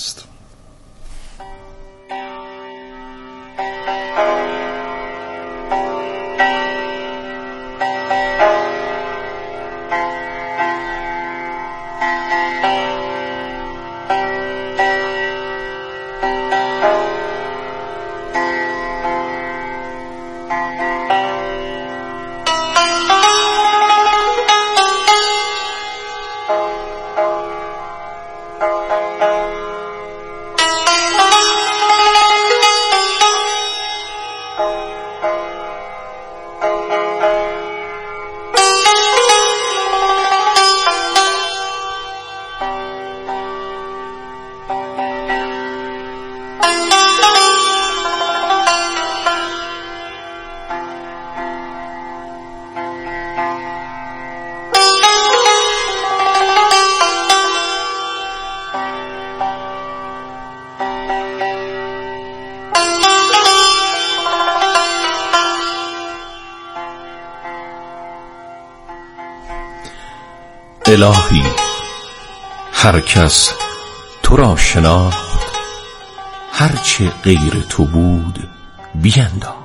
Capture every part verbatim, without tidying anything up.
الهی هر کس تو را شناخت، هرچه غیر تو بود بینداخت.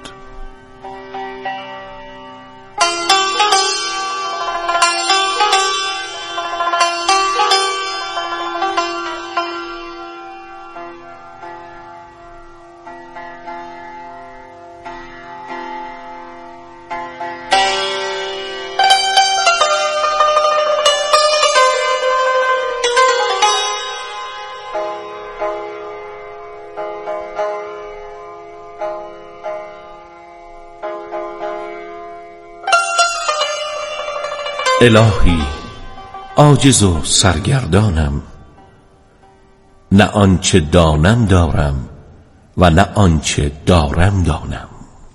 الهی عاجز و سرگردانم، نه آنچه دانم دارم و نه آنچه دارم دانم.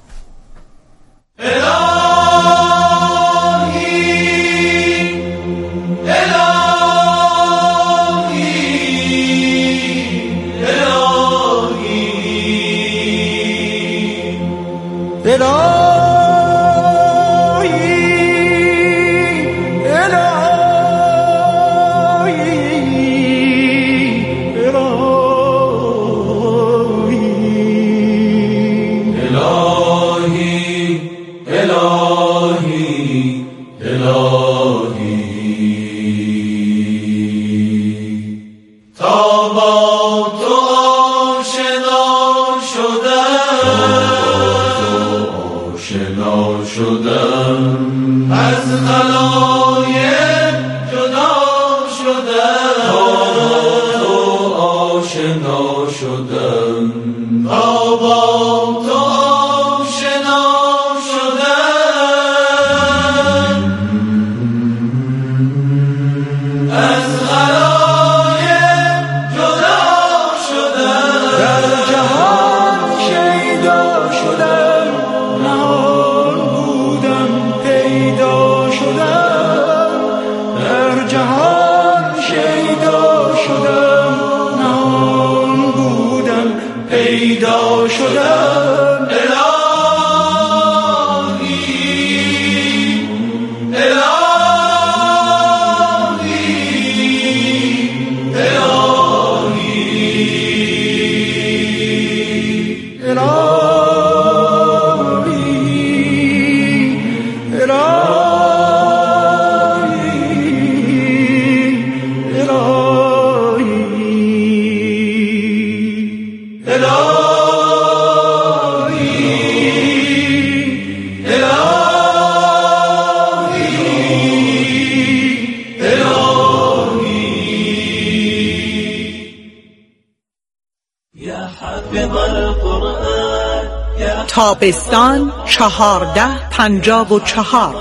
تابستان چهارده پنجاب و چهار،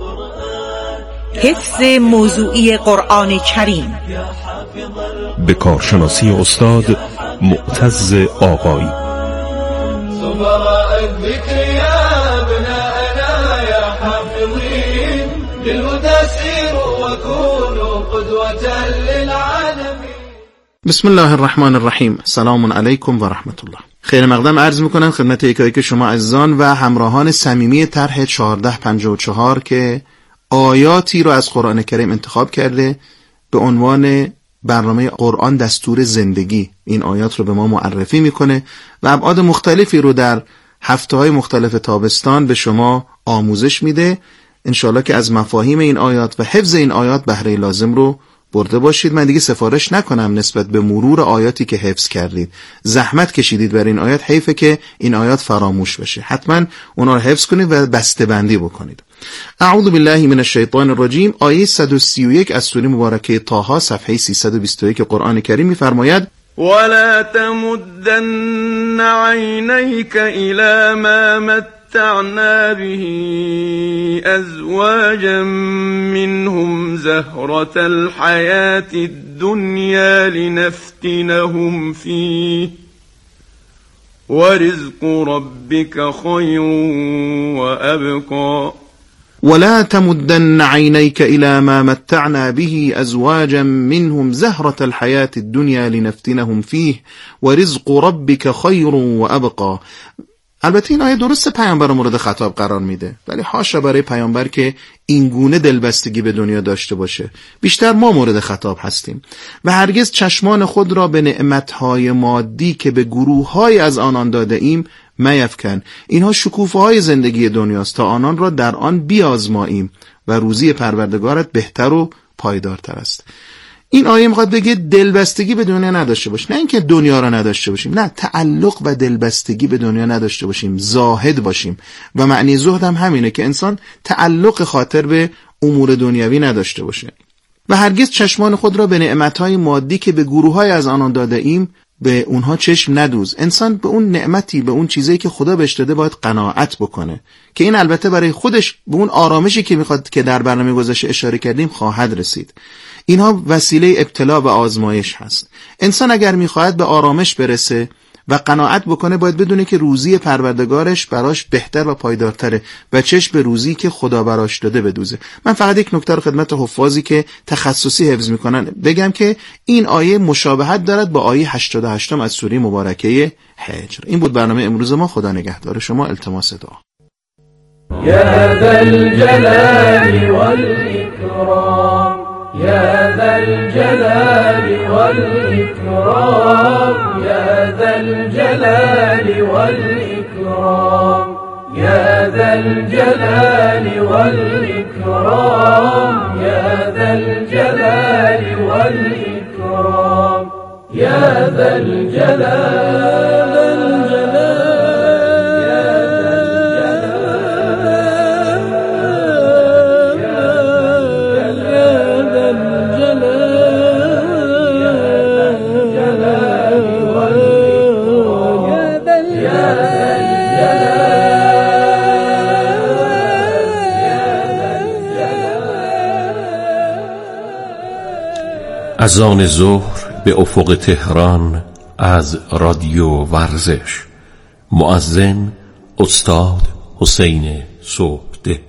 حفظ موضوعی قرآن کریم به کارشناسی استاد معتز آقایی. سمراء الذكر يا ابناءنا يا حافظين للهدى سيروا وكونوا قدوة للعالمين. بسم الله الرحمن الرحیم. سلام علیکم و رحمت الله. خیر مقدم عرض میکنم خدمت یکایک شما عزیزان و همراهان صمیمی طرح چهارده پنجاه و چهار که آیاتی رو از قرآن کریم انتخاب کرده به عنوان برنامه قرآن دستور زندگی این آیات رو به ما معرفی میکنه و ابعاد مختلفی رو در هفته‌های مختلف تابستان به شما آموزش میده. انشالله که از مفاهیم این آیات و حفظ این آیات بهره لازم رو برده باشید. من دیگه سفارش نکنم نسبت به مرور آیاتی که حفظ کردید، زحمت کشیدید بر این آیات، حیفه که این آیات فراموش بشه. حتما اونا رو حفظ کنید و بسته بندی بکنید. اعوذ بالله من الشیطان الرجیم. آیه صد و سی و یک از سوره مبارکه طه صفحه سیصد و بیست و یک قرآن کریم می‌فرماید: ولا تمدن عینیک الی ما متعنا به ازواجا منهم زهرة الحیاة الدنیا لنفتنهم فیه ورزق ربک خیر وابقى. ولا تمدن عينيك إلى ما متعنا به أزواجا منهم زهرة الحياة الدنيا لنفتنهم فيه ورزق ربك خير وأبقى. البته این آیه درست پیامبر مورد خطاب قرار میده، ولی حاشا برای پیامبر که این گونه دلبستگی به دنیا داشته باشه. بیشتر ما مورد خطاب هستیم و هرگز چشمان خود را به نعمتهای مادی که به گروه‌های از آنان داده ایم میفکن. اینها شکوفه های زندگی دنیاست تا آنان را در آن بیازماییم و روزی پروردگارت بهتر و پایدارتر است. این آیه میخواد بگه دلبستگی به دنیا نداشته باشیم، نه اینکه دنیا را نداشته باشیم، نه، تعلق و دلبستگی به دنیا نداشته باشیم، زاهد باشیم. و معنی زهد هم همینه که انسان تعلق خاطر به امور دنیوی نداشته باشه و هرگز چشمان خود را به نعمتهای مادی که به گروه‌های از آنان داده ایم به اونها چشم ندوز. انسان به اون نعمتی، به اون چیزی که خدا بهش داده باید قناعت بکنه، که این البته برای خودش به اون آرامشی که میخواد که در برنامه گذشته اشاره کردیم خواهد رسید. اینها وسیله ابتلا و آزمایش هست. انسان اگر میخواهد به آرامش برسه و قناعت بکنه باید بدونه که روزی پروردگارش براش بهتر و پایدارتره و چشم به روزی که خدا براش داده بدوزه. من فقط یک نکته رو خدمت حفاظی که تخصصی حفظ میکنن بگم که این آیه مشابهت دارد با آیه هشتاد و هشت از سوره مبارکه حجر. این بود برنامه امروز ما. خدا نگهدار شما. التماس دعا. یا ذا الجلال والاکرام، یا ذا الجلال والاکرام، یا ذا الجلال والاکرام، یا ذا الجلال والاکرام، یا ذا الجلال والاکرام، یا ذا الجلال از آن ظهر به افق تهران از رادیو ورزش. مؤذن استاد حسین صبحده.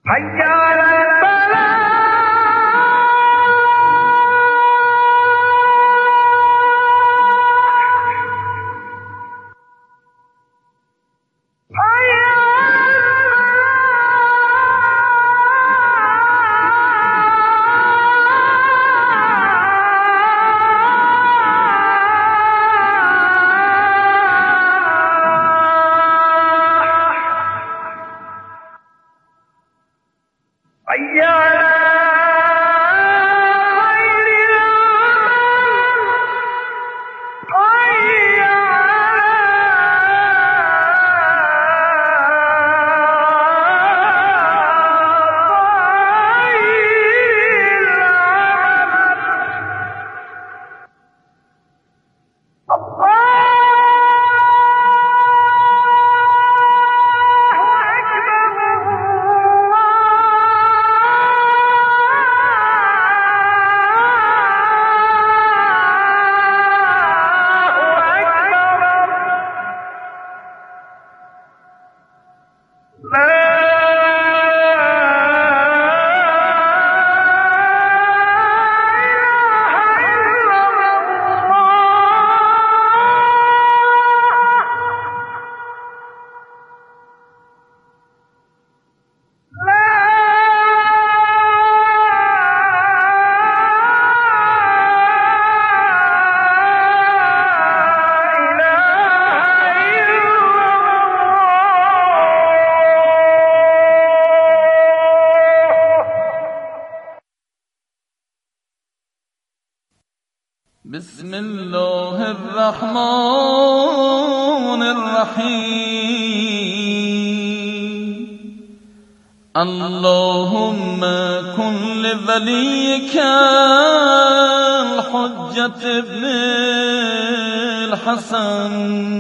بسم الله الرحمن الرحیم اللهم كن لوليك الحجة ابن الحسن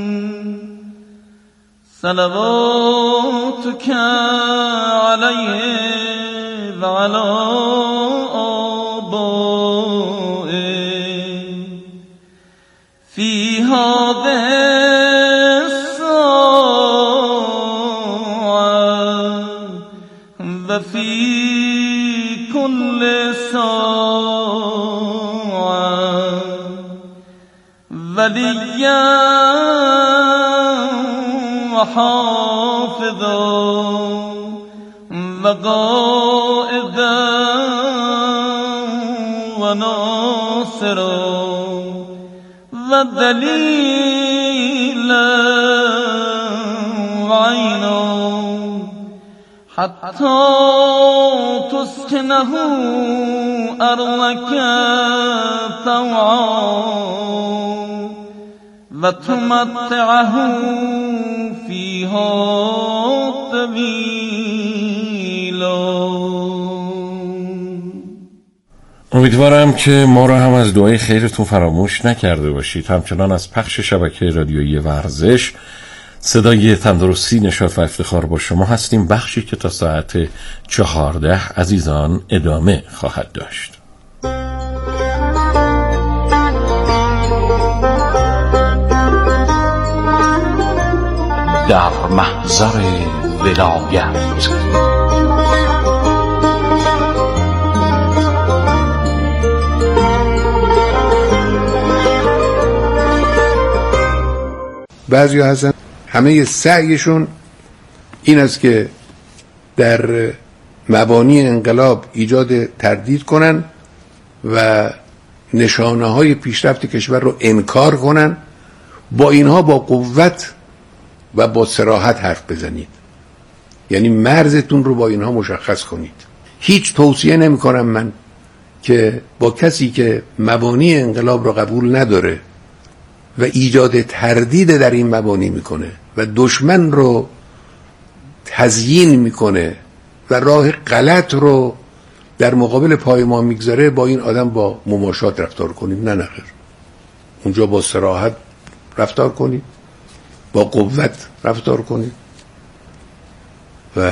صلواتك عليه وعلى في هذه الساعة وفي كل ساعة وليا وحافظا وقائدا وناصرا ودليلا وعينا حتى تسكنه أرضك طوعا وتمتعه فيها طويلا. امیدوارم که ما را هم از دعای خیرتون فراموش نکرده باشید. همچنان از پخش شبکه رادیویی ورزش صدای تندرستی، نشاط و افتخار با شما هستیم، بخشی که تا ساعت چهارده عزیزان ادامه خواهد داشت. در محضر ولایت بعضی ها هستن همه سعیشون این است که در مبانی انقلاب ایجاد تردید کنن و نشانه های پیشرفت کشور رو انکار کنن. با اینها با قوت و با صراحت حرف بزنید، یعنی مرزتون رو با اینها مشخص کنید. هیچ توصیه نمی کنم من که با کسی که مبانی انقلاب رو قبول نداره و ایجاد تردید در این مبانی میکنه و دشمن رو تزیین میکنه و راه غلط رو در مقابل پای ما میگذاره، با این آدم با مماشات رفتار کنید. نه نخیر، اونجا با صراحت رفتار کنید، با قوت رفتار کنید و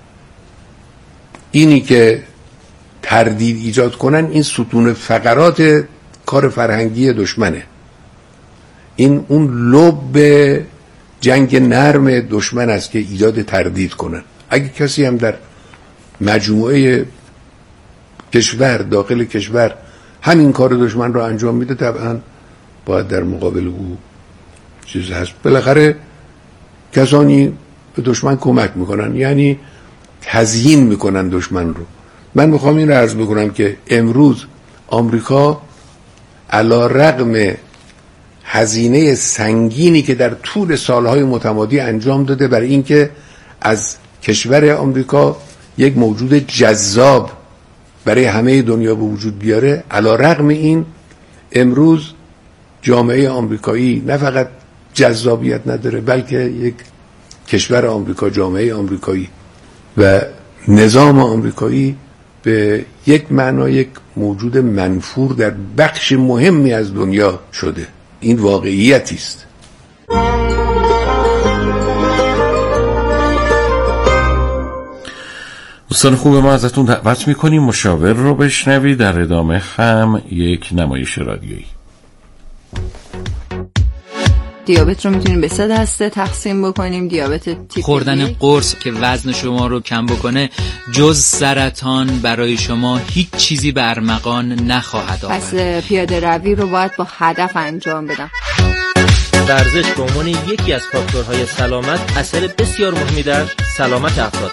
اینی که تردید ایجاد کنن این ستون فقرات کار فرهنگی دشمنه. این اون لب جنگ نرم دشمن است که ایجاد تردید کنن. اگه کسی هم در مجموعه کشور داخل کشور همین کار دشمن رو انجام میده، طبعا باید در مقابل او چیز هست. بالاخره کسانی به دشمن کمک میکنن، یعنی تزیین میکنن دشمن رو. من میخوام این رو عرض بکنم که امروز آمریکا علی رغم هزینه سنگینی که در طول سالهای متمادی انجام داده برای اینکه از کشور آمریکا یک موجود جذاب برای همه دنیا به وجود بیاره، علی رغم این امروز جامعه آمریکایی نه فقط جذابیت نداره، بلکه یک کشور آمریکا، جامعه آمریکایی و نظام آمریکایی به یک معنا یک موجود منفور در بخش مهمی از دنیا شده. این واقعیتی است. دوستان خوب، ما ازتون دعوت میکنیم مشاور رو بشنوید. در ادامه هم یک نمایش رادیویی. دیابت رو میتونیم به سه دسته تقسیم بکنیم. دیابت تیپ خوردن یک. قرص که وزن شما رو کم بکنه جز سرطان برای شما هیچ چیزی به ارمغان نخواهد آورد. پس پیاده روی رو باید با هدف انجام بدم. ورزش به عنوان یکی از فاکتورهای سلامت اثر بسیار مهمی در سلامت افراد.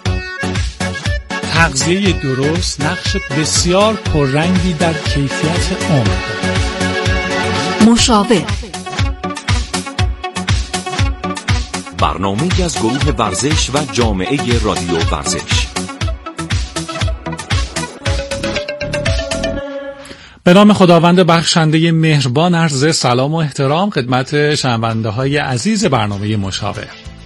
تغذیه درست نقش بسیار پررنگی در کیفیت عمر دارد. مشاور برنامه‌ای از گروه ورزش و جامعه رادیو ورزش. به نام خداوند بخشنده مهربان عرض سلام و احترام خدمت شنونده های عزیز برنامه مشاور.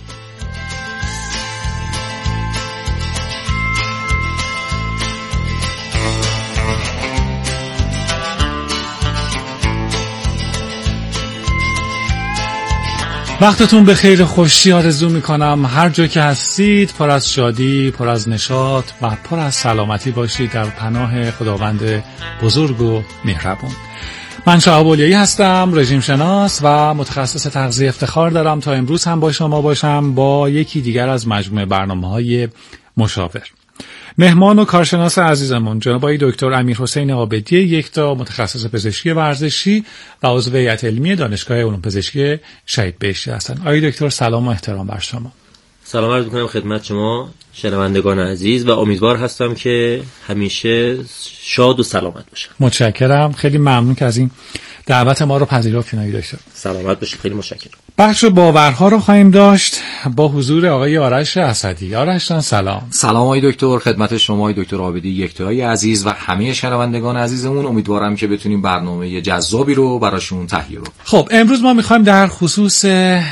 وقتتون به خیر خوشی آرزو میکنم. هر جا که هستید پر از شادی، پر از نشاط و پر از سلامتی باشید در پناه خداوند بزرگ و مهربون. من شهاب اولیایی هستم، رژیم شناس و متخصص تغذیه. افتخار دارم تا امروز هم با شما باشم با یکی دیگر از مجموعه برنامه‌های مشاور. مهمان و کارشناس عزیزمون جناب آقای دکتر امیرحسین عابدی یکتا، متخصص پزشکی ورزشی و عضو هیئت علمی دانشگاه علوم پزشکی شهید بهشتی هستند. آقای دکتر سلام و احترام بر شما. سلام عرض می‌کنم خدمت شما شنوندگان عزیز و امیدوار هستم که همیشه شاد و سلامت باشم. متشکرم، خیلی ممنون که از این دعوت ما رو پذیرفتین آقای دکتر. سلامت باشید، خیلی متشکرم. بخش باورها رو خواهیم داشت با حضور آقای آرش اسدی. آرش جان سلام. سلام آقای دکتر، خدمت شما آقای دکتر عابدی یکتای عزیز و همه شنوندگان عزیزمون. امیدوارم که بتونیم برنامه جذابی رو براشون تهیه رو. خب امروز ما میخوایم در خصوص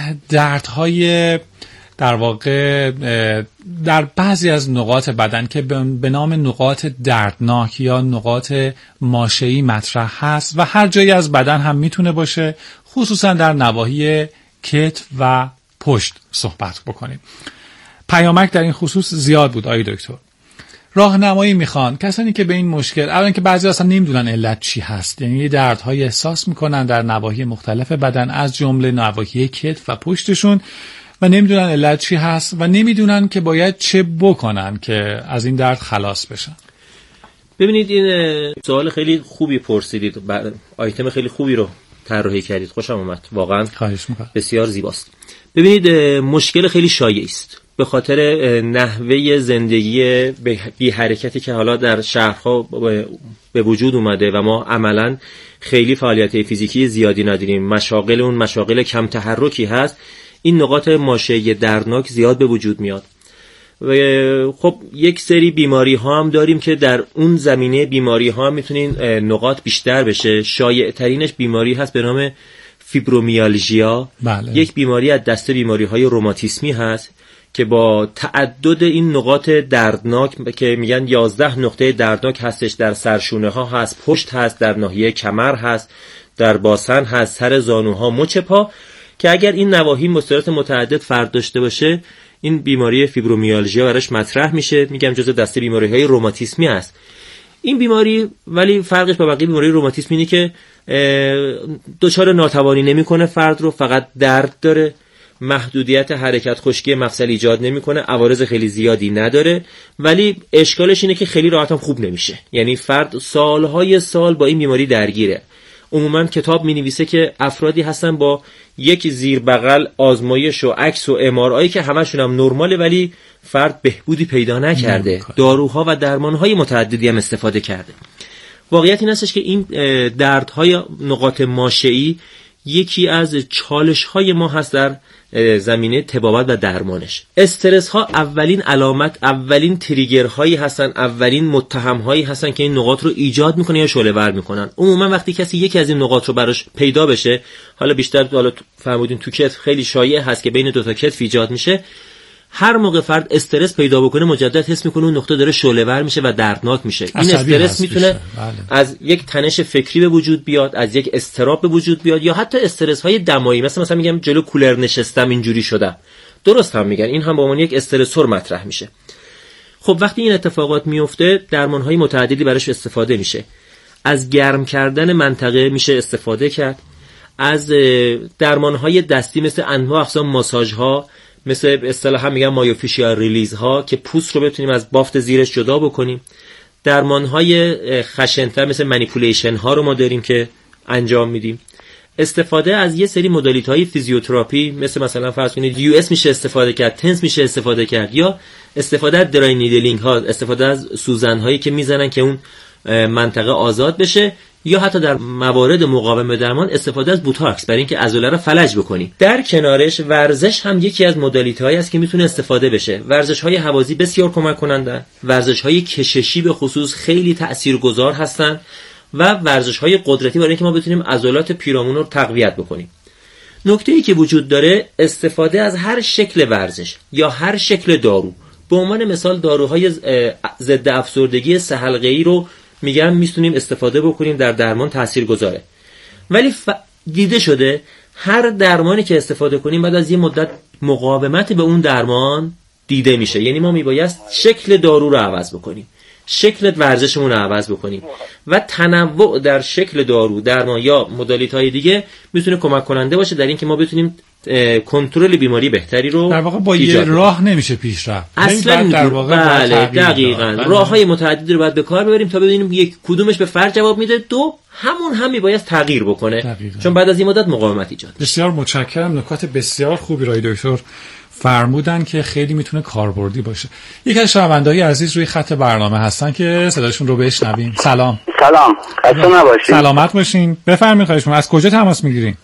دردهای در واقع در بعضی از نقاط بدن که به نام نقاط دردناک یا نقاط ماشه‌ای مطرح هست و هر جایی از بدن هم میتونه باشه، خصوصا در نواحی کتف و پشت صحبت بکنیم. پیامک در این خصوص زیاد بود آقای دکتر. راهنمایی میخوان کسانی که به این مشکل، الان که بعضی اصلا نمیدونن علت چی هست، یعنی دردهای احساس میکنن در نواحی مختلف بدن از جمله نواحی کتف و پشتشون و نمیدونن علت چی هست و نمیدونن که باید چه بکنن که از این درد خلاص بشن. ببینید این سوال خیلی خوبی پرسیدید، آیتم خیلی خوبی رو طراحی کردید، خوشم اومد واقعا. خواهش می‌کنم. بسیار زیباست. ببینید مشکل خیلی شایعی است به خاطر نحوه زندگی بی حرکتی که حالا در شهرها به وجود اومده و ما عملاً خیلی فعالیت فیزیکی زیادی نداریم، مشاغل اون مشاغل کم تحرکی هست، این نقاط ماشه‌ای دردناک زیاد به وجود میاد. و خب یک سری بیماری ها هم داریم که در اون زمینه بیماری ها میتونین نقاط بیشتر بشه. شایع ترینش بیماری هست به نام فیبرومیالژیا. بله. یک بیماری از دسته بیماری های روماتیسمی هست که با تعدد این نقاط دردناک که میگن یازده نقطه دردناک هستش، در سرشونه ها هست، پشت هست، در ناحیه کمر هست، در باسن هست، سر زانوها، مچ پا، که اگر این نواحی مستعارات متعدد فرد داشته باشه این بیماری فیبرومیالژیا براش مطرح میشه. میگم جزء دسته بیماری‌های روماتیسمی است این بیماری، ولی فرقش با بقیه بیماری روماتیسم اینه که دچار ناتوانی نمیکنه فرد رو، فقط درد داره محدودیت حرکت خشکی مفصل ایجاد نمیکنه، عوارض خیلی زیادی نداره، ولی اشکالش اینه که خیلی راحت هم خوب نمیشه. یعنی فرد سالهای سال با این بیماری درگیره. عموما کتاب می‌نویسه که افرادی هستن با یک زیر بغل آزمایش و عکس و ام آر آی که همشون هم نرماله، ولی فرد بهبودی پیدا نکرده، داروها و درمانهای متعددی هم استفاده کرده. واقعیت این هستش که این دردهای نقاط ماشعی یکی از چالش‌های ما هست در زمینه طبابت و درمانش. استرس ها اولین علامت، اولین تریگرهایی هستن، اولین متهم‌هایی هستن که این نقاط رو ایجاد میکنه یا شعله‌ور میکنن. عموما وقتی کسی یکی از این نقاط رو براش پیدا بشه، حالا بیشتر حالا فرمودین تو کتف خیلی شایع هست که بین دو تا کتف ایجاد میشه، هر موقع فرد استرس پیدا بکنه مجدد حس میکنه اون نقطه داره شعله‌ور میشه و دردناک میشه. این استرس میتونه از یک تنش فکری به وجود بیاد، از یک اضطراب به وجود بیاد، یا حتی استرس های دمایی، مثلا مثلا میگم جلو کولر نشستم اینجوری شدم. درست هم میگن، این هم به عنوان یک استرسور مطرح میشه. خب وقتی این اتفاقات میفته درمان های متعددی براش استفاده میشه. از گرم کردن منطقه میشه استفاده کرد، از درمان های دستی مثل انواع اقسام ماساژ ها، مثل اصطلاحا میگن مایوفیشیال ریلیز ها که پوست رو بتونیم از بافت زیرش جدا بکنیم. درمان های خشن‌تر مثل منیپولیشن ها رو ما داریم که انجام میدیم. استفاده از یه سری مدالیت های فیزیوتراپی مثل مثلا فرض کنید یو اس میشه استفاده کرد، تنس میشه استفاده کرد، یا استفاده از درای نیدلینگ ها، استفاده از سوزن هایی که میزنن که اون منطقه آزاد بشه، یا حتی در موارد مقاوم درمان استفاده از بوتاکس برای اینکه عضله رو فلج بکنی. در کنارش ورزش هم یکی از مدالیت‌هایی است که میتونه استفاده بشه. ورزش‌های هوازی بسیار کمک کننده، ورزش‌های کششی به خصوص خیلی تاثیرگذار هستند و ورزش‌های قدرتی برای اینکه ما بتونیم عضلات پیرامون رو تقویت بکنیم. نکته‌ای که وجود داره استفاده از هر شکل ورزش یا هر شکل دارو. به عنوان مثال داروهای ضد افسردگی سه حلقه‌ای رو میگم میتونیم استفاده بکنیم، در درمان تاثیرگذاره. ولی ف... دیده شده هر درمانی که استفاده کنیم بعد از یه مدت مقاومت به اون درمان دیده میشه. یعنی ما میبایست شکل دارو رو عوض بکنیم، شکل ورزشمون رو عوض بکنیم و تنوع در شکل دارو، درمان یا مدالیت‌های دیگه میتونه کمک کننده باشه در اینکه ما بتونیم کنترل بیماری بهتری رو در واقع با یه راه نمیشه پیش رفت. اصلا در واقع بله دقیقاً راههای متعددی رو باید به کار ببریم تا ببینیم یک کدومش به فرد جواب میده، دو همون هم میباید تغییر بکنه دقیقاً. چون بعد از این مدت مقاومت ایجاد. بسیار متشکرم، نکات بسیار خوبی رای دکتر فرمودن که خیلی میتونه کاربردی باشه. یک از شنونده‌های عزیز روی خط برنامه هستن که صداشون رو بشنویم. سلام. سلام. خسته نباشید. سلامت باشین. بفرمایید خواهش می‌کنم. از کجا تماس میگیرین؟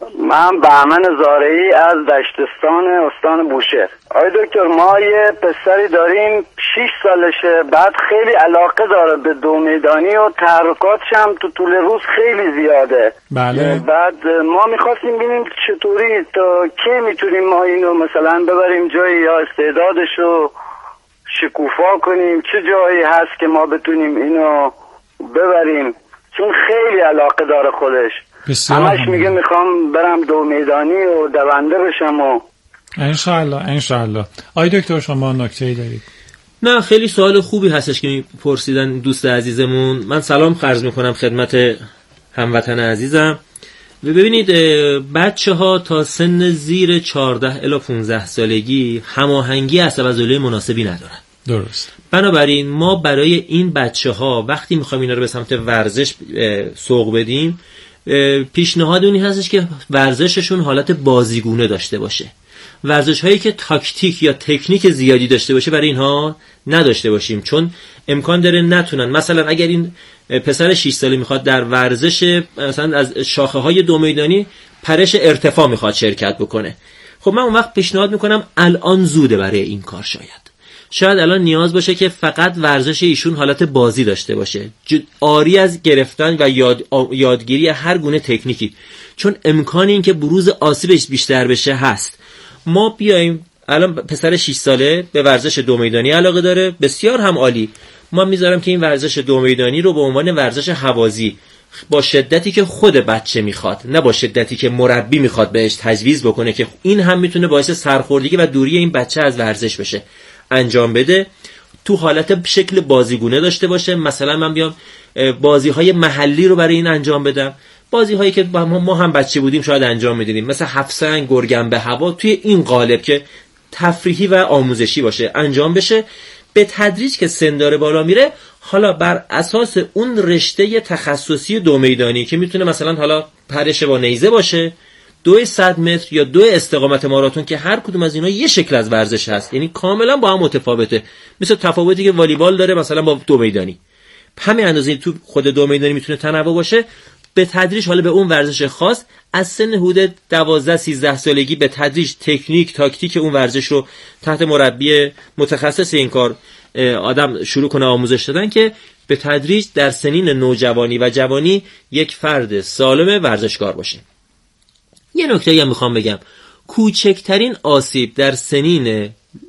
من بهمن زارعی از دشتستان استان بوشهر. آقای دکتر ما یه پسری داریم شش سالشه، بعد خیلی علاقه داره به دو میدانی و تحرکاتش هم تو طول روز خیلی زیاده. بله. بعد ما میخواستیم ببینیم چطوری تا کی میتونیم ما اینو مثلا ببریم جایی یا استعدادشو شکوفا کنیم، چه جایی هست که ما بتونیم اینو ببریم، چون خیلی علاقه داره خودش. همش میگه میخوام برم دو میدانی و دونده بشم و انشاءالله انشاءالله. آی دکتر شما نکته‌ای دارید؟ نه خیلی سوال خوبی هستش که پرسیدن دوست عزیزمون. من سلام عرض میکنم خدمت هموطن عزیزم. ببینید بچه ها تا سن زیر چهارده الی پانزده سالگی هماهنگی عصب عضله مناسبی ندارن. درست. بنابراین ما برای این بچه ها وقتی میخوایم اینا رو به سمت ورزش سوق بدیم، پیشنهاد اونی هستش که ورزششون حالت بازیگونه داشته باشه. ورزش هایی که تاکتیک یا تکنیک زیادی داشته باشه برای اینها نداشته باشیم، چون امکان داره نتونن. مثلا اگر این پسر شش ساله میخواد در ورزش مثلا از شاخه های دو میدانی پرش ارتفاع میخواد شرکت بکنه، خب من اون وقت پیشنهاد میکنم الان زوده برای این کار. شاید شاید الان نیاز باشه که فقط ورزش ایشون حالت بازی داشته باشه، آری از گرفتن و یاد یادگیری هر گونه تکنیکی، چون امکان این که بروز آسیبش بیشتر بشه هست. ما بیایم الان پسر شش ساله به ورزش دو میدانی علاقه داره، بسیار هم عالی. ما میذارم که این ورزش دو میدانی رو به عنوان ورزش هوازی با شدتی که خود بچه میخواد، نه با شدتی که مربی میخواد بهش تجویز بکنه، که این هم میتونه باعث سرخوردگی و دوری این بچه از ورزش بشه، انجام بده. تو حالت شکل بازیگونه داشته باشه. مثلا من بیام بازی‌های محلی رو برای این انجام بدم، بازی هایی که ما هم بچه بودیم شاید انجام میدیدیم، مثل هفت سنگ، گرگم به هوا، توی این قالب که تفریحی و آموزشی باشه انجام بشه. به تدریج که سن داره بالا میره، حالا بر اساس اون رشته تخصصی دو میدانی که میتونه مثلا حالا پرش با نیزه باشه، دو صد متر یا دو استقامت ماراتون، که هر کدوم از اینا یه شکل از ورزش هست، یعنی کاملا با هم متفاوته. مثل تفاوتی که والیبال داره مثلا با دو میدانی، همین اندازه تو خود دو میدانی میتونه تنوع باشه. به تدریج حالا به اون ورزش خاص از سن حدود دوازده سیزده سالگی به تدریج تکنیک تاکتیک اون ورزش رو تحت مربی متخصص این کار آدم شروع کنه آموزش دادن، که به تدریج در سنین نوجوانی و جوانی یک فرد سالم ورزشکار باشه. یه نکته هم میخوام بگم، کوچکترین آسیب در سنین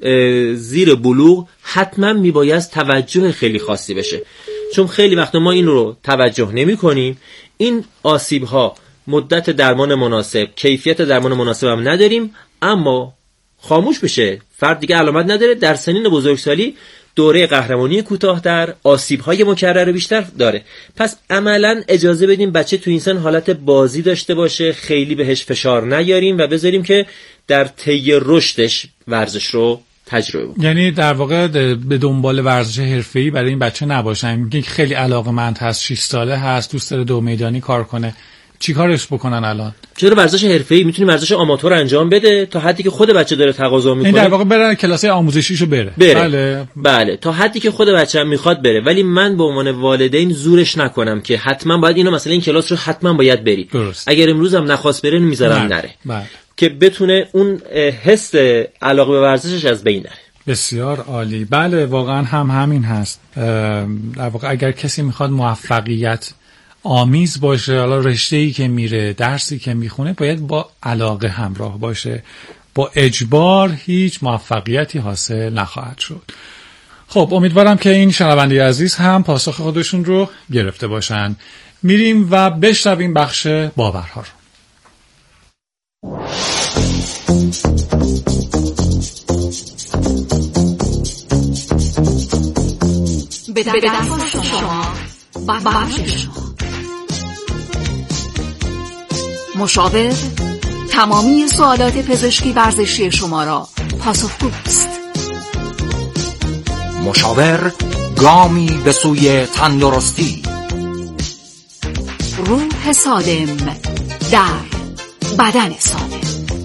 زیر بلوغ حتما میباید توجه خیلی خاصی بشه، چون خیلی وقت ما این رو توجه نمی کنیم. این آسیب ها مدت درمان مناسب، کیفیت درمان مناسب هم نداریم، اما خاموش بشه، فرد دیگه علامت نداره. در سنین بزرگسالی دوره قهرمانی کوتاه‌تر، آسیب‌های مکرر بیشتر داره. پس عملاً اجازه بدیم بچه تو این سن حالت بازی داشته باشه، خیلی بهش فشار نیاریم و بذاریم که در طی رشدش ورزش رو تجربه بکنه. یعنی در واقع به دنبال ورزش حرفه‌ای برای این بچه نباشن. میگه خیلی علاقه‌مند هست، شش ساله هست، دوست داره دو میدانی کار کنه، چی کارش بکنن الان؟ چرا ورزش حرفه‌ای میتونی ورزش آماتور انجام بده تا حدی که خود بچه داره تقاضا میکنه. این در واقع بره کلاس آموزشیشو بره. بره. بله بله تا حدی که خود بچه هم میخواد بره، ولی من به عنوان والدین زورش نکنم که حتما باید اینو مثلا این کلاس رو حتما باید بری. درست. اگر امروز هم نخواست بره میذارم نره. بله. که بتونه اون حس علاقه به ورزشش از بین نره. بسیار عالی. بله واقعا هم همین هست. در واقع اگر کسی میخواد موفقیت آمیز باشه، حالا رشته‌ای که میره، درسی که میخونه، باید با علاقه همراه باشه. با اجبار هیچ موفقیتی حاصل نخواهد شد. خب امیدوارم که این شنونده عزیز هم پاسخ خودشون رو گرفته باشن. میریم و بشنویم بخش باورها رو. به دست شما بخش شما مشاور تمامی سوالات پزشکی ورزشی شما را پاسخگوست. مشاور گامی به سوی تندرستی. روح سالم در بدن سالم.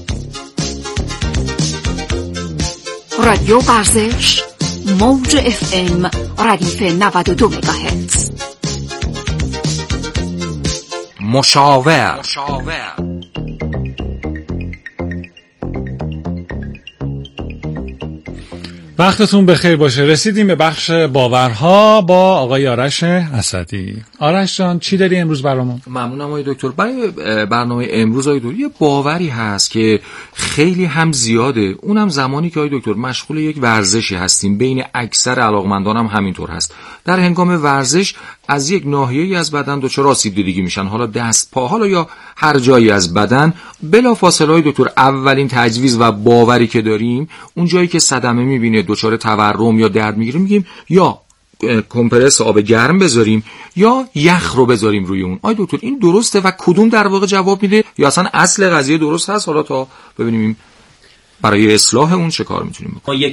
رادیو ورزش موج اف ام ردیف نود و دو مگاهرتز. مشاور. وقتتون بخیر باشه. رسیدیم به بخش باورها با آقای آرش اسدی. آرش جان چی داری امروز برامون؟ ممنونم آقای دکتر. برای برنامه امروز آقای دکتر یه باوری هست که خیلی هم زیاده، اونم زمانی که آقای دکتر مشغول یک ورزشی هستیم. بین اکثر علاقمندان هم همینطور هست. در هنگام ورزش از یک ناحیه‌ای از بدن دچار آسیب دیدگی میشن، حالا دست، پا، حالا یا هر جایی از بدن. بلافاصله های دکتر اولین تجویز و باوری که داریم، اون جایی که صدمه میبینه، دچار تورم یا درد میگیره، میگیم یا کمپرس آب گرم بذاریم یا یخ رو بذاریم روی اون. آی دکتر این درسته و کدوم در واقع جواب میده، یا اصلا اصل قضیه درست هست؟ حالا تا ببینیم برای اصلاح اون چه کار میتونیم بکنیم. ما یک